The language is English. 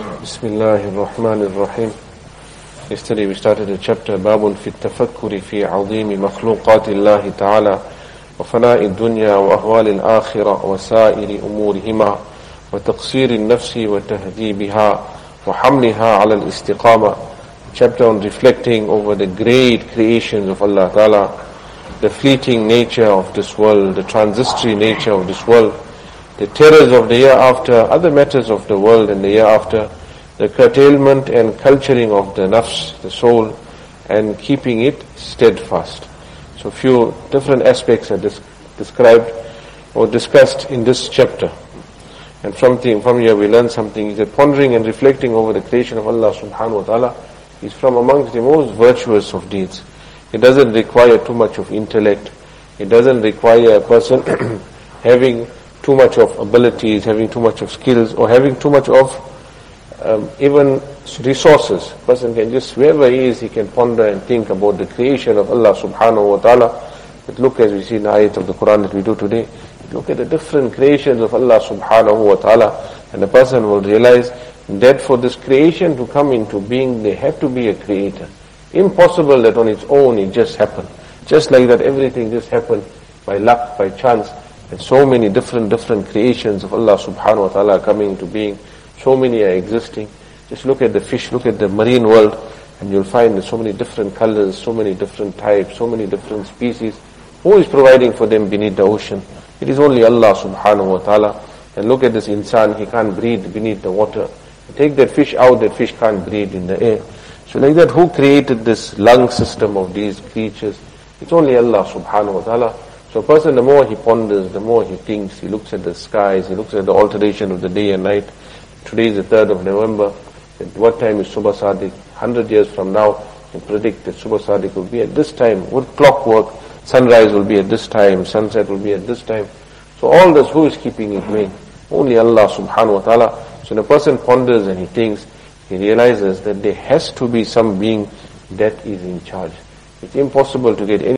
Bismillah ar-Rahman ar-Rahim. Yesterday we started a chapter Babun fi tafakkuri fi azimi makhluqati Allah ta'ala wa fana'i dunya wa ahwali al-akhirah wa sa'iri umurihima wa taqsiri al-nafsi wa tahdibiha wa hamliha ala al-istiqama. Chapter on reflecting over the great creations of Allah ta'ala, the fleeting nature of this world, the transitory nature of this world, the terrors of the year after, other matters of the world and the year after, the curtailment and culturing of the nafs, the soul, and keeping it steadfast. So a few different aspects are described or discussed in this chapter. And from here we learn something, is that pondering and reflecting over the creation of Allah subhanahu wa ta'ala is from amongst the most virtuous of deeds. It doesn't require too much of intellect. It doesn't require a person having too much of abilities, having too much of skills, or having too much of even resources. A person can just, wherever he is, he can ponder and think about the creation of Allah subhanahu wa ta'ala. But look, as we see in the ayat of the Quran that we do today, look at the different creations of Allah subhanahu wa ta'ala, and the person will realize that for this creation to come into being, there had to be a creator. Impossible that on its own it just happened. Just like that everything just happened by luck, by chance, and so many different creations of Allah subhanahu wa ta'ala coming into being. So many are existing. Just look at the fish, look at the marine world, and you'll find there's so many different colors, so many different types, so many different species. Who is providing for them beneath the ocean? It is only Allah subhanahu wa ta'ala. And look at this insan, he can't breathe beneath the water. Take that fish out, that fish can't breathe in the air. So like that, who created this lung system of these creatures? It's only Allah subhanahu wa ta'ala. So a person, the more he ponders, the more he thinks, he looks at the skies, he looks at the alternation of the day and night. Today is the 3rd of November. At what time is Subh Sadiq? 100 years from now, you predict that Subh Sadiq will be at this time. With clockwork, sunrise will be at this time, sunset will be at this time. So all this, who is keeping it going? Only Allah subhanahu wa ta'ala. So when a person ponders and he thinks, he realizes that there has to be some being that is in charge. It's impossible to get any